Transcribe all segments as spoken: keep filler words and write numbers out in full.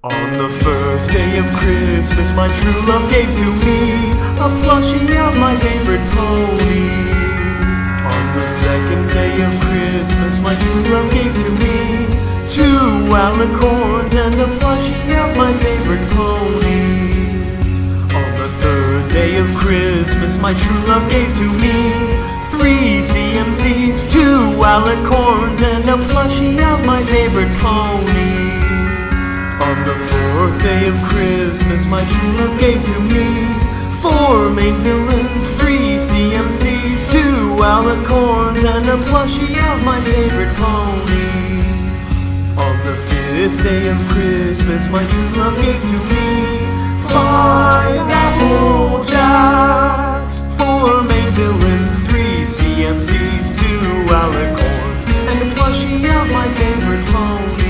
On the first day of Christmas, my true love gave to me a plushie of my favorite pony. On the second day of Christmas, my true love gave to me two alicorns and a plushie of my favorite pony. On the third day of Christmas, my true love gave to me three C M Cs, two alicorns and a plushie of my favorite pony. On the fourth day of Christmas, my true love gave to me four main villains, three C M Cs, two alicorns, and a plushie of my favorite pony. On the fifth day of Christmas, my true love gave to me five Applejacks, four main villains, three C M Cs, two alicorns, and a plushie of my favorite pony.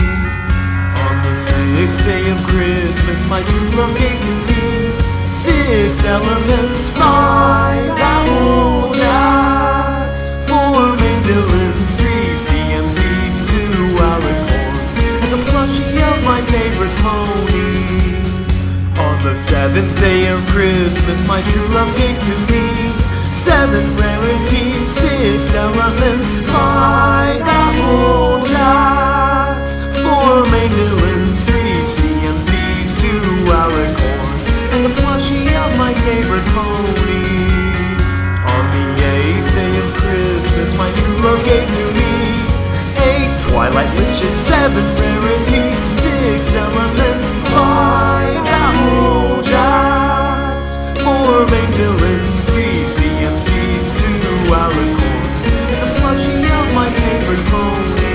Sixth day of Christmas, my true love gave to me six elements, five Applejacks, four main villains, three C M Cs, two alicorns, and a plushie of my favorite pony. On the seventh day of Christmas, my true love gave to me seven rarities, six elements, five Applejacks, four main villains, three C M Cs, two alicorns, and a plushie of my favorite pony. On the eighth day of Christmas, my true love gave to me eight Twilight Witches, seven rarities, six elements, five Applejacks, four main villains, three C M Cs, two alicorns, and a plushie of my favorite pony.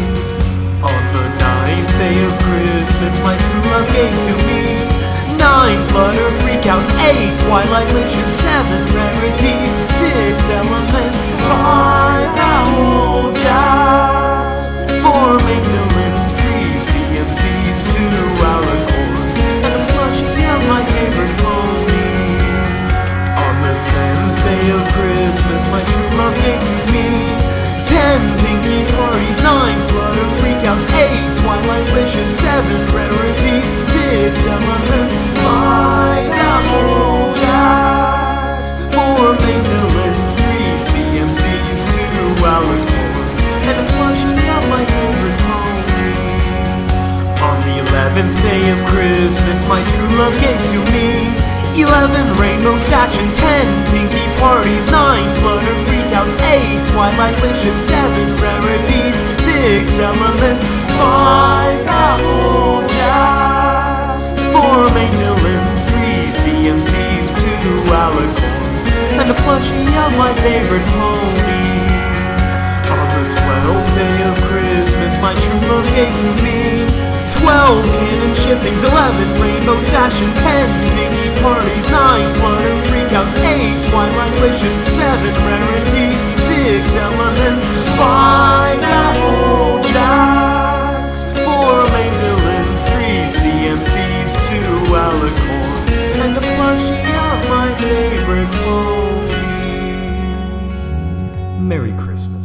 On the ninth day of Christmas, my true love gave to me nine Flutter Freakouts, eight Twilight Witches, seven rarities, six elements, five Applejacks, four main villains, three C M Cs, two alicorns, and a plushie of my favorite pony. On the tenth day of Christmas, my true love gave to me ten Pinky Parties, nine Flutter Freakouts, eight Twilight Wishes, seven rarities, six elements, five Applejacks, four main villains, three C M Cs, two alicorns, and a plushie of my favorite pony. On the eleventh day of Christmas, my true love gave to me eleven Rainbow Stash and ten Pinky Parties, nine Flutter Freakouts, eight Twilight Wishes, seven rarities, six elements, five Applejacks, four main villains, three C M Cs, two alicorns, and a plushie of my favorite pony. On the twelfth day of Christmas, my true love gave to me twelve Cannon Shippings, eleven Rainbow Stash and ten Pinky Parties, nine Flutter Freakouts, eight Twilight Wishes, seven rarities, six elements, five Applejacks, four main villains, three C M Cs, two alicorns, and a plushie of my favorite pony. Merry Christmas.